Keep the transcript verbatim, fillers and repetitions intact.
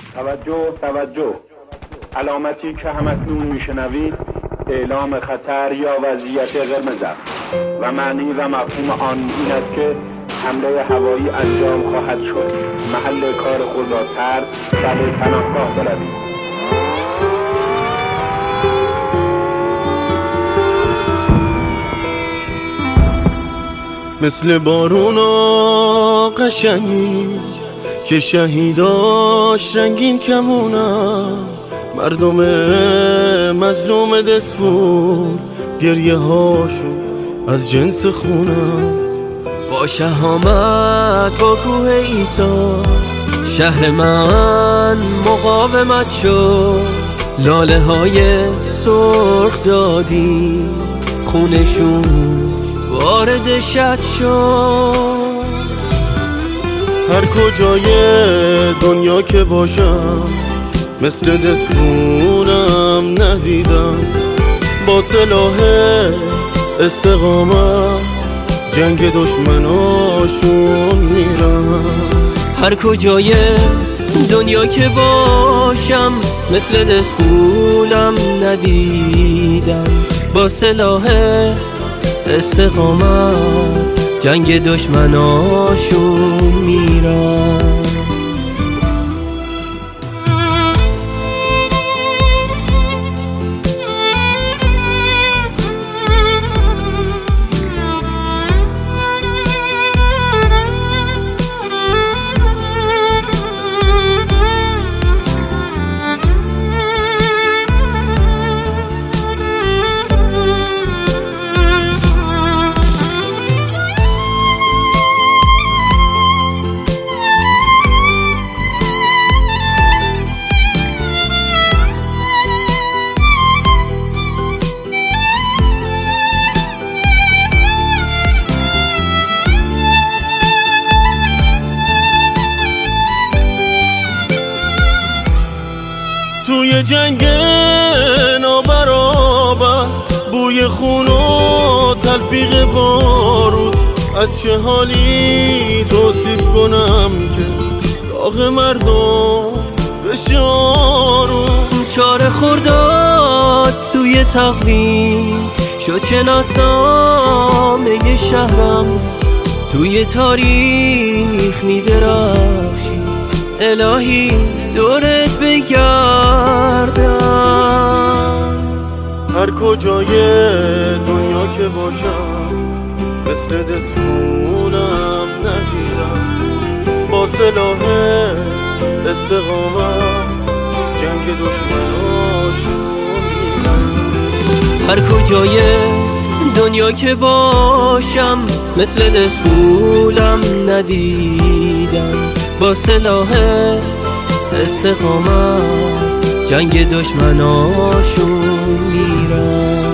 توجه توجه، علامتی که همکنون میشنوید اعلام خطر یا وضعیت قرمز است و معنی و مفهوم آن این است که حمله هوایی انجام خواهد شد. محل کار خود را ترک و به پناهگاه بروید. مثل بارونا قشنگی که شهیداش رنگین کمونن، مردم مظلوم دستفول گریه هاشون از جنس خونن. با شهامت با کوه ایسا شهر من مقاومت شد، لاله های سرخ دادی خونشون وارد شد شد. هر کجای دنیا که باشم مثل دستمونم ندیدم، با سلاح استقامت جنگ دشمناشون میرم. هر کجای دنیا که باشم مثل دستمونم ندیدم، با سلاح استقامت جنگ دشمناشون میرم. توی جنگ نابرابر بوی خون و تلفیق بارود، از چه حالی توصیف کنم که داغ مردم بشارون. چاره خورداد توی تقویم شد شناسنامه شهرم، توی تاریخ میدرخشی الهی دورت بگردم. هر کجای دنیا که باشم مثل دستمونم ندیدم، با سلاح استقامت جنگ دشمناشون میرم. هر کجای دنیا که باشم مثل دستمونم ندیدم، با سلاح استقامت جنگ دشمناشون میرم.